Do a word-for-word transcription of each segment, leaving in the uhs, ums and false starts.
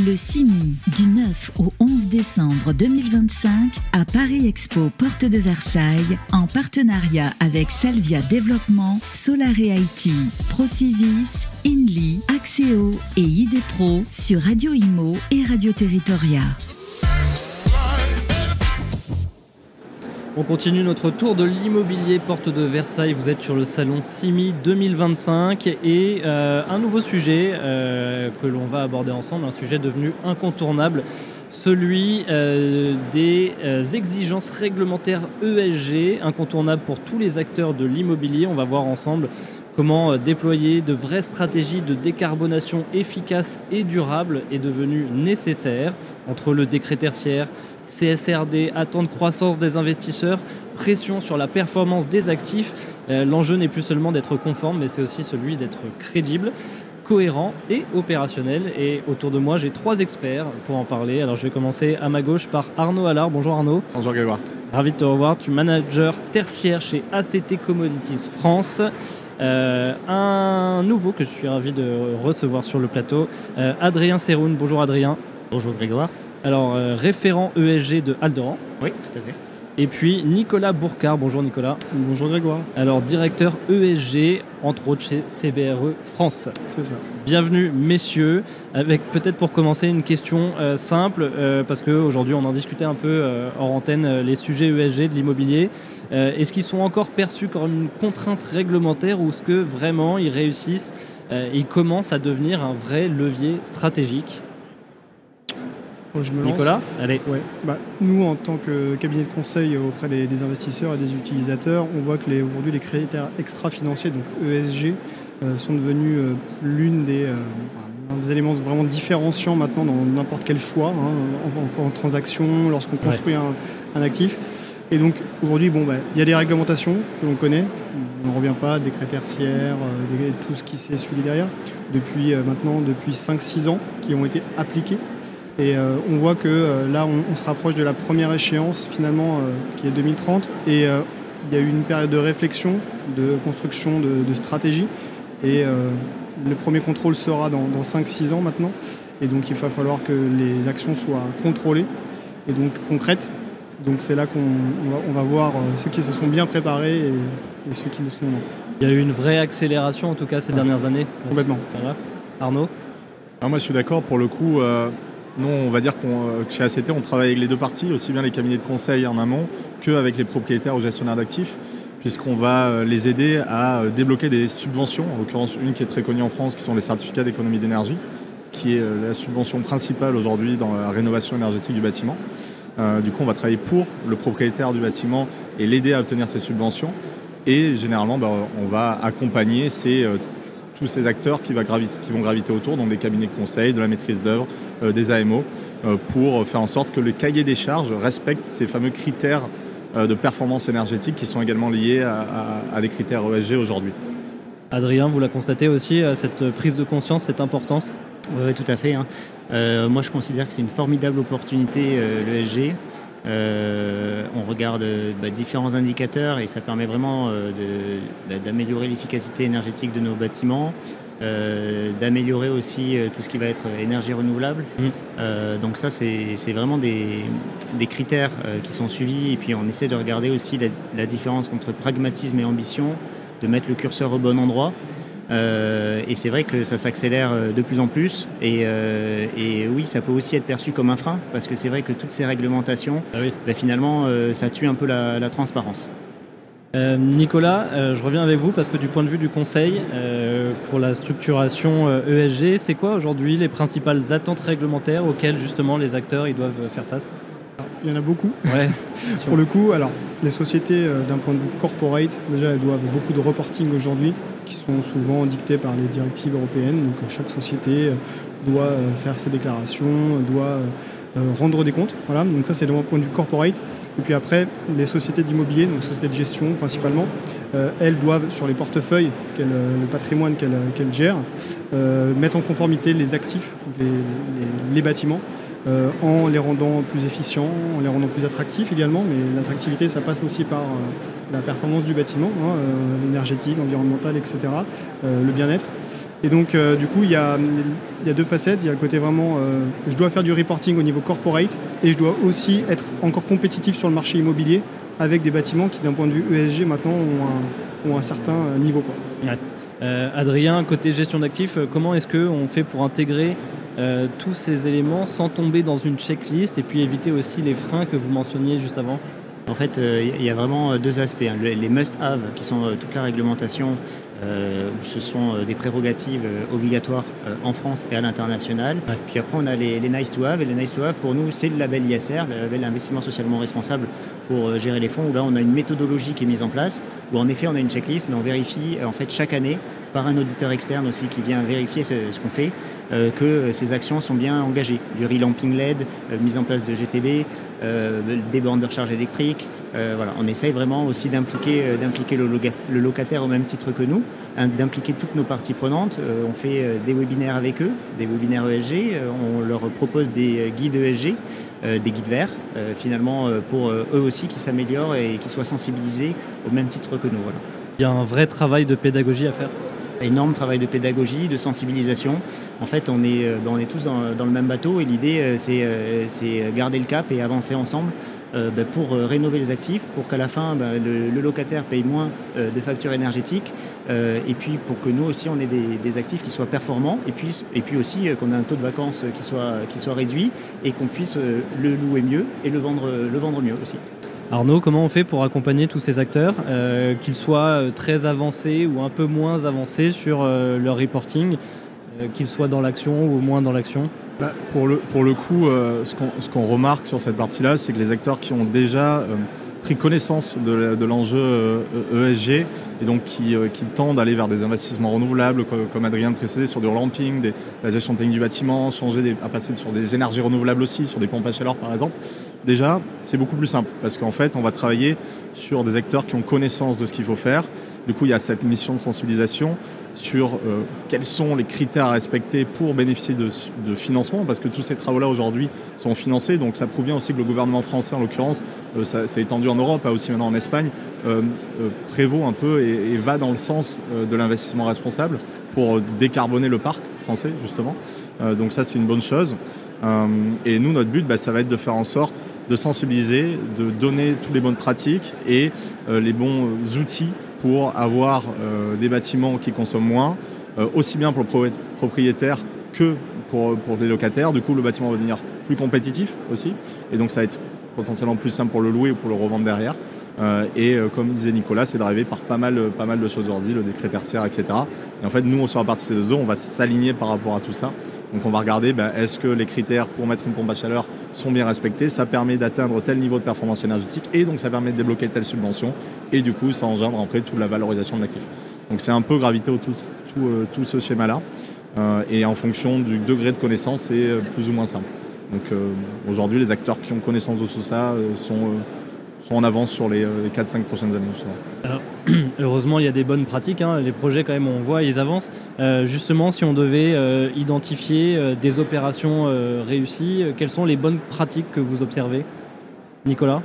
Le CIMI, du neuf au onze décembre deux mille vingt-cinq, à Paris Expo, porte de Versailles, en partenariat avec Salvia Développement, Solare I T, Procivis, Inly, Axéo et I D Pro sur Radio Imo et Radio Territoria. On continue notre tour de l'immobilier porte de Versailles. Vous êtes sur le salon CIMI deux mille vingt-cinq et euh, un nouveau sujet euh, que l'on va aborder ensemble, un sujet devenu incontournable, celui euh, des euh, exigences réglementaires E S G, incontournable pour tous les acteurs de l'immobilier. On va voir ensemble comment euh, déployer de vraies stratégies de décarbonation efficaces et durables est devenu nécessaire entre le décret tertiaire, C S R D, attente de croissance des investisseurs, pression sur la performance des actifs. Euh, l'enjeu n'est plus seulement d'être conforme, mais c'est aussi celui d'être crédible, cohérent et opérationnel. Et autour de moi, j'ai trois experts pour en parler. Alors je vais commencer à ma gauche par Arnaud Allard. Bonjour Arnaud. Bonjour Grégoire. Ravi de te revoir. Tu es manager tertiaire chez A C T Commodities France. Euh, un nouveau que je suis ravi de recevoir sur le plateau, euh, Adrien Seroun. Bonjour Adrien. Bonjour Grégoire. Alors, euh, référent E S G de Alderan. Oui, tout à fait. Et puis Nicolas Bourcard. Bonjour Nicolas. Bonjour Grégoire. Alors, directeur E S G, entre autres chez C B R E France. C'est ça. Bienvenue messieurs. Avec peut-être pour commencer une question euh, simple, euh, parce qu'aujourd'hui on en discutait un peu euh, hors antenne, euh, les sujets E S G de l'immobilier. Euh, est-ce qu'ils sont encore perçus comme une contrainte réglementaire ou est-ce que vraiment ils réussissent, euh, ils commencent à devenir un vrai levier stratégique ? Je me lance. Nicolas, allez. Ouais. Bah, nous, en tant que cabinet de conseil auprès des, des investisseurs et des utilisateurs, on voit que les, aujourd'hui les critères extra-financiers, donc E S G, euh, sont devenus euh, l'une des, euh, un des éléments vraiment différenciants maintenant dans n'importe quel choix, hein, en, en, en transaction, lorsqu'on construit ouais. un, un actif. Et donc aujourd'hui, bon, bah, y a des réglementations que l'on connaît, on ne revient pas, décret tertiaire, euh, des, tout ce qui s'est suivi derrière, depuis euh, maintenant depuis cinq six ans, qui ont été appliqués. Et euh, on voit que euh, là, on, on se rapproche de la première échéance, finalement, euh, qui est deux mille trente. Et euh, il y a eu une période de réflexion, de construction de, de stratégie. Et euh, le premier contrôle sera dans, dans cinq six ans maintenant. Et donc, il va falloir que les actions soient contrôlées et donc concrètes. Donc, c'est là qu'on on va, on va voir euh, ceux qui se sont bien préparés et, et ceux qui le sont non. Il y a eu une vraie accélération, en tout cas, ces ouais. dernières années. Complètement. Voilà. Arnaud ? Alors moi, je suis d'accord. Pour le coup... Euh... Nous, on va dire qu'on, que chez A C T, on travaille avec les deux parties, aussi bien les cabinets de conseil en amont qu'avec les propriétaires ou gestionnaires d'actifs, puisqu'on va les aider à débloquer des subventions, en l'occurrence une qui est très connue en France, qui sont les certificats d'économie d'énergie, qui est la subvention principale aujourd'hui dans la rénovation énergétique du bâtiment. Euh, du coup, on va travailler pour le propriétaire du bâtiment et l'aider à obtenir ces subventions. Et généralement, bah, on va accompagner ces... Euh, tous ces acteurs qui, va graviter, qui vont graviter autour, donc des cabinets de conseil, de la maîtrise d'œuvre, euh, des A M O, euh, pour faire en sorte que le cahier des charges respecte ces fameux critères euh, de performance énergétique qui sont également liés à, à, à des critères E S G aujourd'hui. Adrien, vous la constatez aussi, cette prise de conscience, cette importance ? Oui, tout à fait. Hein. Euh, moi, je considère que c'est une formidable opportunité, euh, l'E S G. Euh, on regarde bah, différents indicateurs et ça permet vraiment euh, de, bah, d'améliorer l'efficacité énergétique de nos bâtiments, euh, d'améliorer aussi euh, tout ce qui va être énergie renouvelable. Mmh. Euh, donc ça, c'est, c'est vraiment des, des critères euh, qui sont suivis et puis on essaie de regarder aussi la, la différence entre pragmatisme et ambition, de mettre le curseur au bon endroit. Euh, et c'est vrai que ça s'accélère de plus en plus et, euh, et oui, ça peut aussi être perçu comme un frein parce que c'est vrai que toutes ces réglementations, ah oui. bah, finalement, euh, ça tue un peu la, la transparence. Euh, Nicolas, euh, je reviens avec vous parce que du point de vue du conseil euh, pour la structuration euh, E S G, c'est quoi aujourd'hui les principales attentes réglementaires auxquelles justement les acteurs ils doivent faire face ? Il y en a beaucoup. Ouais. Pour le coup, alors les sociétés, euh, d'un point de vue corporate, déjà elles doivent beaucoup de reporting aujourd'hui, qui sont souvent dictées par les directives européennes. Donc chaque société doit euh, faire ses déclarations, doit euh, rendre des comptes. Voilà. Donc ça c'est d'un point de vue corporate. Et puis après, les sociétés d'immobilier, donc sociétés de gestion principalement, euh, elles doivent sur les portefeuilles, qu'elles, le patrimoine qu'elles, qu'elles gèrent, euh, mettre en conformité les actifs, les, les, les bâtiments. Euh, en les rendant plus efficients, en les rendant plus attractifs également, mais l'attractivité ça passe aussi par euh, la performance du bâtiment, hein, euh, énergétique, environnementale, et cetera, euh, le bien-être. Et donc, euh, du coup, il y a, il y a deux facettes. Il y a le côté vraiment, euh, je dois faire du reporting au niveau corporate et je dois aussi être encore compétitif sur le marché immobilier avec des bâtiments qui, d'un point de vue E S G, maintenant ont un, ont un certain niveau, quoi. Ouais. Euh, Adrien, côté gestion d'actifs, comment est-ce qu'on fait pour intégrer euh, tous ces éléments sans tomber dans une checklist et puis éviter aussi les freins que vous mentionniez juste avant? En fait, il euh, y a vraiment deux aspects. Hein. Les must-have, qui sont euh, toute la réglementation, euh, où ce sont euh, des prérogatives euh, obligatoires euh, en France et à l'international. Ouais. Puis après, on a les, les nice-to-have. Et les nice-to-have, pour nous, c'est le label I S R, le label investissement socialement responsable pour euh, gérer les fonds, où là, on a une méthodologie qui est mise en place, où en effet, on a une checklist, mais on vérifie euh, en fait chaque année par un auditeur externe aussi qui vient vérifier ce, ce qu'on fait, euh, que euh, ces actions sont bien engagées. Du relamping L E D, euh, mise en place de G T B, euh, des bornes de recharge électrique. Euh, voilà, on essaye vraiment aussi d'impliquer, euh, d'impliquer le, loga- le locataire au même titre que nous, hein, d'impliquer toutes nos parties prenantes. Euh, on fait euh, des webinaires avec eux, des webinaires E S G. Euh, on leur propose des euh, guides E S G, euh, des guides verts, euh, finalement euh, pour euh, eux aussi qui s'améliorent et qui soient sensibilisés au même titre que nous. Voilà. Il y a un vrai travail de pédagogie à faire. Énorme travail de pédagogie, de sensibilisation. En fait, on est, on est tous dans, dans le même bateau et l'idée, c'est, c'est garder le cap et avancer ensemble euh, bah, pour rénover les actifs, pour qu'à la fin, bah, le, le locataire paye moins euh, de factures énergétiques euh, et puis pour que nous aussi, on ait des, des actifs qui soient performants et puis, et puis aussi euh, qu'on ait un taux de vacances qui soit, qui soit réduit et qu'on puisse euh, le louer mieux et le vendre, le vendre mieux aussi. Arnaud, comment on fait pour accompagner tous ces acteurs, euh, qu'ils soient très avancés ou un peu moins avancés sur euh, leur reporting, euh, qu'ils soient dans l'action ou moins dans l'action? Bah, pour, le, pour le coup, euh, ce, qu'on, ce qu'on remarque sur cette partie-là, c'est que les acteurs qui ont déjà euh, pris connaissance de, de l'enjeu euh, E S G et donc qui, euh, qui tendent à aller vers des investissements renouvelables, comme, comme Adrien le précisait, sur du relamping, des, la gestion technique du bâtiment, changer des, à passer sur des énergies renouvelables aussi, sur des pompes à chaleur par exemple. Déjà, c'est beaucoup plus simple parce qu'en fait, on va travailler sur des acteurs qui ont connaissance de ce qu'il faut faire. Du coup, il y a cette mission de sensibilisation sur euh, quels sont les critères à respecter pour bénéficier de, de financement, parce que tous ces travaux-là aujourd'hui sont financés. Donc ça prouve bien aussi que le gouvernement français, en l'occurrence, euh, ça c'est étendu en Europe, aussi maintenant en Espagne, euh, euh, prévaut un peu et, et va dans le sens euh, de l'investissement responsable pour décarboner le parc français, justement. Euh, donc ça, c'est une bonne chose. Euh, et nous, notre but, bah, ça va être de faire en sorte de sensibiliser, de donner toutes les bonnes pratiques et euh, les bons outils pour avoir euh, des bâtiments qui consomment moins, euh, aussi bien pour le pro- propriétaire que pour, pour les locataires. Du coup, le bâtiment va devenir plus compétitif aussi. Et donc, ça va être potentiellement plus simple pour le louer ou pour le revendre derrière. Euh, et euh, comme disait Nicolas, c'est drivé par pas mal, pas mal de choses aujourd'hui, le décret tertiaire, et cetera. Et en fait, nous, on sera partie de ces deux zones, on va s'aligner par rapport à tout ça. Donc on va regarder, ben, est-ce que les critères pour mettre une pompe à chaleur sont bien respectés, ça permet d'atteindre tel niveau de performance énergétique et donc ça permet de débloquer telle subvention et du coup ça engendre après toute la valorisation de l'actif. Donc c'est un peu gravité autour de tout, euh, tout ce schéma-là euh, et en fonction du degré de connaissance, c'est euh, plus ou moins simple. Donc euh, aujourd'hui les acteurs qui ont connaissance de tout ça euh, sont... Euh, sont en avance sur les, les quatre cinq prochaines années. Alors, heureusement, il y a des bonnes pratiques. Hein. Les projets, quand même, on voit, ils avancent. Euh, justement, si on devait euh, identifier euh, des opérations euh, réussies, euh, quelles sont les bonnes pratiques que vous observez? Nicolas?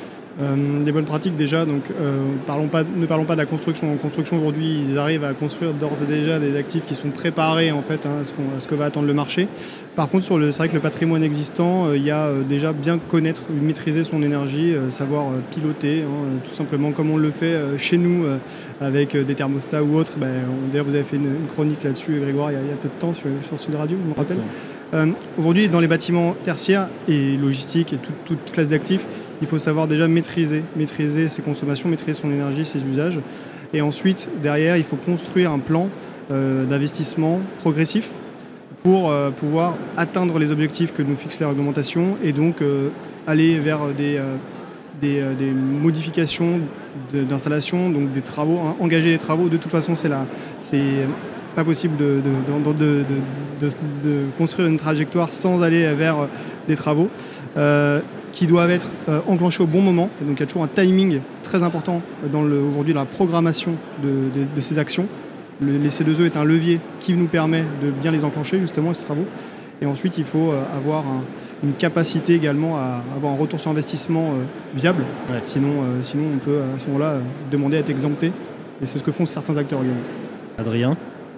Euh, des bonnes pratiques déjà, donc euh, parlons pas, ne parlons pas de la construction. En construction aujourd'hui, ils arrivent à construire d'ores et déjà des actifs qui sont préparés en fait hein, à, ce qu'on, à ce que va attendre le marché. Par contre, sur le, c'est vrai que le patrimoine existant, euh, il y a euh, déjà bien connaître, maîtriser son énergie, euh, savoir euh, piloter, hein, tout simplement comme on le fait euh, chez nous euh, avec euh, des thermostats ou autres. Ben, on, d'ailleurs, vous avez fait une, une chronique là-dessus, Grégoire, il y, a, il y a peu de temps sur, sur Sud Radio, je me rappelle. Euh, aujourd'hui, dans les bâtiments tertiaires et logistiques et tout, toute classe d'actifs, il faut savoir déjà maîtriser, maîtriser ses consommations, maîtriser son énergie, ses usages. Et ensuite, derrière, il faut construire un plan euh, d'investissement progressif pour euh, pouvoir atteindre les objectifs que nous fixent les réglementations et donc euh, aller vers des, euh, des, euh, des modifications de, d'installation, donc des travaux, hein, engager les travaux. De toute façon, c'est là, c'est pas possible de, de, de, de, de, de construire une trajectoire sans aller vers des travaux. Euh, qui doivent être euh, enclenchés au bon moment. Et donc il y a toujours un timing très important dans le, aujourd'hui dans la programmation de, de, de ces actions. Le, les C deux E est un levier qui nous permet de bien les enclencher, justement, ces travaux. Et ensuite, il faut euh, avoir un, une capacité également à avoir un retour sur investissement euh, viable. Ouais. Sinon, euh, sinon, on peut à ce moment-là euh, demander à être exempté. Et c'est ce que font certains acteurs également. Adrien?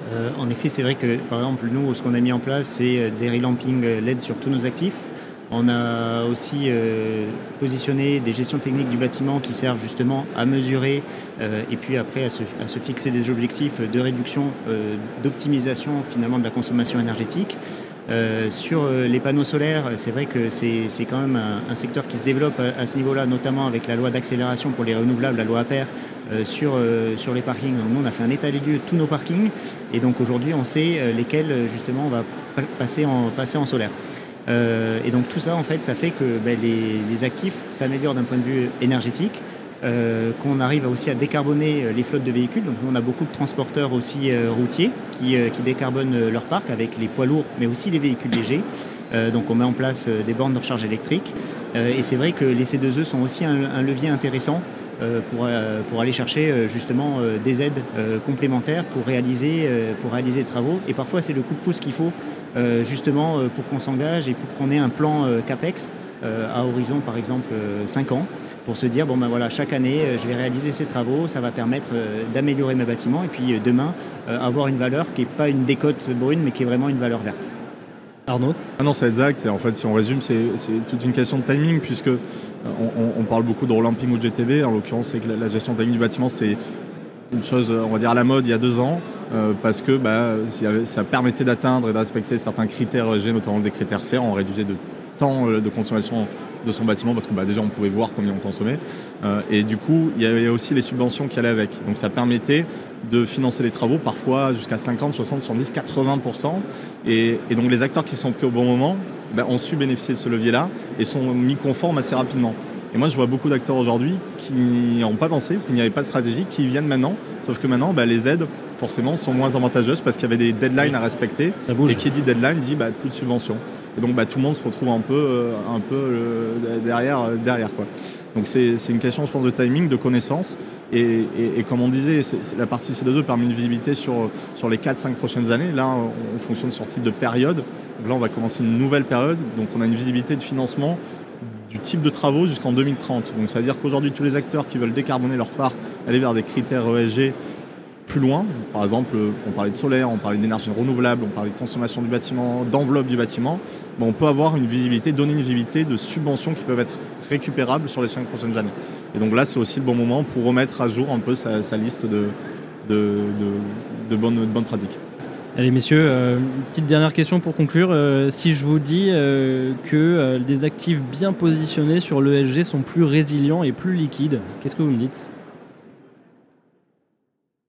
Euh, en effet, c'est vrai que, par exemple, nous, ce qu'on a mis en place, c'est des relampings L E D sur tous nos actifs. On a aussi euh, positionné des gestions techniques du bâtiment qui servent justement à mesurer euh, et puis après à se, à se fixer des objectifs de réduction, euh, d'optimisation finalement de la consommation énergétique. Euh, sur euh, les panneaux solaires, c'est vrai que c'est, c'est quand même un, un secteur qui se développe à, à ce niveau-là, notamment avec la loi d'accélération pour les renouvelables, la loi A P E R, euh, sur, euh, sur les parkings. Donc, nous, on a fait un état des lieux de tous nos parkings et donc aujourd'hui, on sait euh, lesquels justement on va pa- passer en, passer en solaire. Euh, et donc tout ça, en fait, ça fait que ben, les, les actifs s'améliorent d'un point de vue énergétique, euh, qu'on arrive aussi à décarboner les flottes de véhicules. Donc nous, on a beaucoup de transporteurs aussi euh, routiers qui, euh, qui décarbonent leur parc avec les poids lourds, mais aussi les véhicules légers. Euh, donc on met en place euh, des bornes de recharge électrique. Euh, et c'est vrai que les C deux E sont aussi un, un levier intéressant euh, pour, euh, pour aller chercher euh, justement euh, des aides euh, complémentaires pour réaliser, euh, pour réaliser des travaux. Et parfois, c'est le coup de pouce qu'il faut Euh, justement euh, pour qu'on s'engage et pour qu'on ait un plan euh, CAPEX euh, à horizon par exemple euh, cinq ans pour se dire bon ben voilà, chaque année euh, je vais réaliser ces travaux, ça va permettre euh, d'améliorer mes bâtiments et puis euh, demain euh, avoir une valeur qui n'est pas une décote brune mais qui est vraiment une valeur verte. Arnaud ? Ah non, c'est exact. Et en fait, si on résume, c'est, c'est toute une question de timing, puisque on, on, on parle beaucoup de relamping ou de G T B. En l'occurrence, c'est que la, la gestion de timing du bâtiment, c'est une chose, on va dire, à la mode il y a deux ans, euh, parce que bah, ça permettait d'atteindre et de respecter certains critères E S G, notamment des critères C E R. On réduisait de temps de consommation de son bâtiment, parce que bah, déjà on pouvait voir combien on consommait. Euh, et du coup, il y avait aussi les subventions qui allaient avec. Donc ça permettait de financer les travaux, parfois jusqu'à cinquante, soixante, soixante-dix, quatre-vingts pour cent. Et, et donc les acteurs qui sont pris au bon moment bah, ont su bénéficier de ce levier-là et sont mis conformes assez rapidement. Et moi, je vois beaucoup d'acteurs aujourd'hui qui n'y ont pas pensé, qui n'y avaient pas de stratégie, qui viennent maintenant. Sauf que maintenant, bah, les aides, forcément, sont moins avantageuses parce qu'il y avait des deadlines à respecter. Ça bouge. Et qui dit deadline dit bah, plus de subventions. Et donc, bah, tout le monde se retrouve un peu, euh, un peu euh, derrière, euh, derrière, quoi. Donc, c'est, c'est une question, je pense, de timing, de connaissance. Et, et, et comme on disait, c'est, c'est la partie C deux E permet une visibilité sur, sur les quatre cinq prochaines années. Là, on, on fonctionne sur type de période. Donc là, on va commencer une nouvelle période. Donc, on a une visibilité de financement du type de travaux jusqu'en deux mille trente. Donc ça veut dire qu'aujourd'hui, tous les acteurs qui veulent décarboner leur parc, aller vers des critères E S G plus loin, par exemple, on parlait de solaire, on parlait d'énergie renouvelable, on parlait de consommation du bâtiment, d'enveloppe du bâtiment, ben on peut avoir une visibilité, donner une visibilité de subventions qui peuvent être récupérables sur les cinq prochaines années. Et donc là, c'est aussi le bon moment pour remettre à jour un peu sa, sa liste de, de, de, de, bonnes, de bonnes pratiques. Allez messieurs, euh, petite dernière question pour conclure. Euh, si je vous dis euh, que euh, des actifs bien positionnés sur l'E S G sont plus résilients et plus liquides, qu'est-ce que vous me dites ? Adrien ?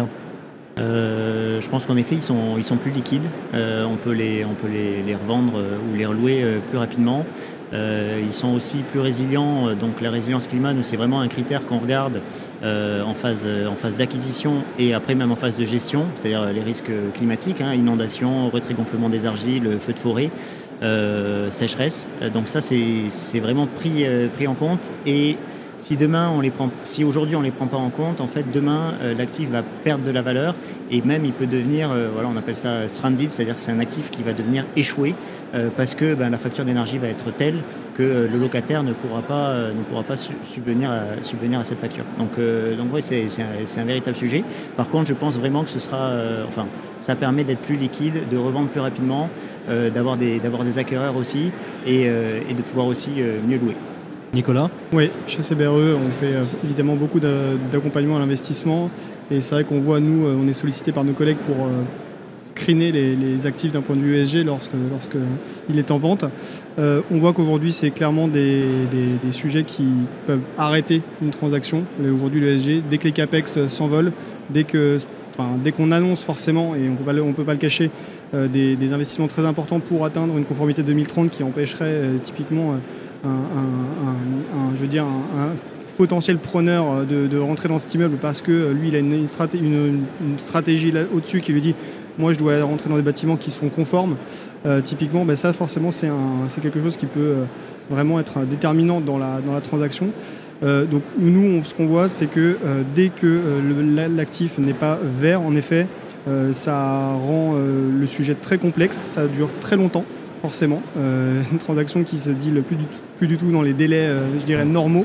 Euh, je pense qu'en effet, ils sont, ils sont plus liquides. Euh, on peut, les, on peut les, les revendre euh, ou les relouer euh, plus rapidement. Euh, ils sont aussi plus résilients. Donc la résilience climat, nous, c'est vraiment un critère qu'on regarde euh, en phase, en phase d'acquisition et après même en phase de gestion, c'est-à-dire les risques climatiques, hein, inondations, retrait-gonflement des argiles, feux de forêt, euh, sécheresse. Donc ça, c'est, c'est vraiment pris, euh, pris en compte. Et si demain on les prend, si aujourd'hui on les prend pas en compte, en fait demain euh, l'actif va perdre de la valeur et même il peut devenir, euh, voilà, on appelle ça stranded, c'est-à-dire que c'est un actif qui va devenir échoué euh, parce que ben, la facture d'énergie va être telle que euh, le locataire ne pourra pas, euh, ne pourra pas su- subvenir, à, subvenir à cette facture. Donc, euh, donc ouais, c'est, c'est, un, c'est un véritable sujet. Par contre, je pense vraiment que ce sera, euh, enfin, ça permet d'être plus liquide, de revendre plus rapidement, euh, d'avoir des, d'avoir des acquéreurs aussi et, euh, et de pouvoir aussi euh, mieux louer. Nicolas ? Oui, chez C B R E, on fait euh, évidemment beaucoup d'a- d'accompagnement à l'investissement. Et c'est vrai qu'on voit, nous, euh, on est sollicité par nos collègues pour euh, screener les, les actifs d'un point de vue E S G lorsque, lorsque il est en vente. Euh, on voit qu'aujourd'hui, c'est clairement des, des, des sujets qui peuvent arrêter une transaction. Mais aujourd'hui, le E S G, dès que les CAPEX s'envolent, dès que... Enfin, dès qu'on annonce forcément, et on ne peut pas le cacher, euh, des, des investissements très importants pour atteindre une conformité deux mille trente qui empêcherait euh, typiquement euh, un, un, un, un, je veux dire, un, un potentiel preneur de, de rentrer dans cet immeuble parce que lui, il a une, une, straté- une, une stratégie là, au-dessus qui lui dit « moi, je dois rentrer dans des bâtiments qui sont conformes euh, ». Typiquement, ben ça, forcément, c'est, un, c'est quelque chose qui peut euh, vraiment être déterminant dans la, dans la transaction. Euh, donc nous, on, ce qu'on voit, c'est que euh, dès que euh, le, l'actif n'est pas vert, en effet, euh, ça rend euh, le sujet très complexe, ça dure très longtemps, forcément. Euh, une transaction qui se deal plus du tout, plus du tout dans les délais, euh, je dirais, normaux.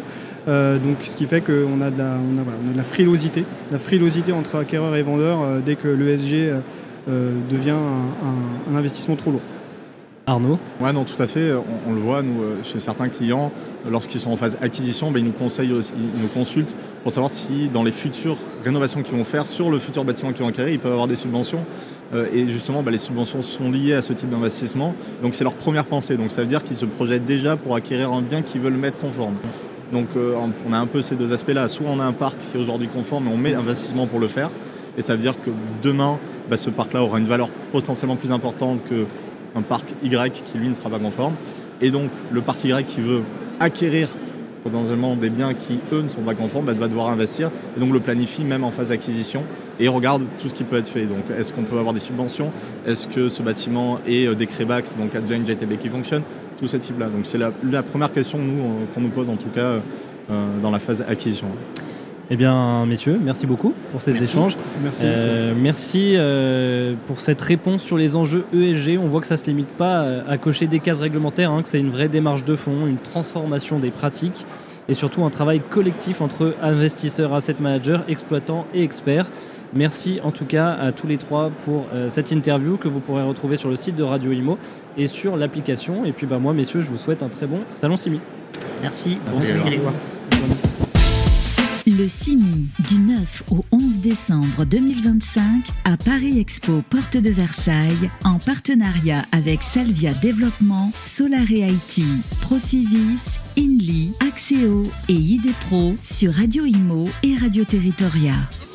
Euh, donc, ce qui fait qu'on a de la, on a, voilà, on a de la frilosité, la frilosité entre acquéreurs et vendeurs euh, dès que l'E S G euh, devient un, un, un investissement trop lourd. Arnaud ? Ouais, non, tout à fait. On, on le voit, nous, chez certains clients, lorsqu'ils sont en phase acquisition, ben, ils nous conseillent aussi, ils nous consultent pour savoir si, dans les futures rénovations qu'ils vont faire, sur le futur bâtiment qu'ils vont acquérir, ils peuvent avoir des subventions. Euh, et justement, ben, les subventions sont liées à ce type d'investissement. Donc, c'est leur première pensée. Donc, ça veut dire qu'ils se projettent déjà pour acquérir un bien qu'ils veulent mettre conforme. Donc, euh, on a un peu ces deux aspects-là. Soit on a un parc qui est aujourd'hui conforme, mais on met investissement pour le faire. Et ça veut dire que demain, ben, ce parc-là aura une valeur potentiellement plus importante que un parc Y qui, lui, ne sera pas conforme. Et donc, le parc Y qui veut acquérir potentiellement des biens qui, eux, ne sont pas conformes, bah, va devoir investir. Et donc, le planifie même en phase d'acquisition et regarde tout ce qui peut être fait. Donc, est-ce qu'on peut avoir des subventions ? Est-ce que ce bâtiment est euh, des crébax, donc Adjoint J T B qui fonctionne ? Tout ce type-là. Donc, c'est la, la première question nous, euh, qu'on nous pose, en tout cas, euh, dans la phase acquisition. Eh bien, messieurs, merci beaucoup pour ces merci. échanges. Merci. Euh, merci euh, pour cette réponse sur les enjeux E S G. On voit que ça ne se limite pas à cocher des cases réglementaires, hein, que c'est une vraie démarche de fond, une transformation des pratiques et surtout un travail collectif entre investisseurs, asset managers, exploitants et experts. Merci en tout cas à tous les trois pour euh, cette interview que vous pourrez retrouver sur le site de Radio Imo et sur l'application. Et puis bah, moi, messieurs, je vous souhaite un très bon Salon Simi. Merci. Merci. Merci Grégoire. Le Simi, du neuf au onze décembre deux mille vingt-cinq à Paris Expo Porte de Versailles, en partenariat avec Salvia Développement, Solare I T, Procivis, Inly, Axéo et I D Pro sur Radio Imo et Radio Territoria.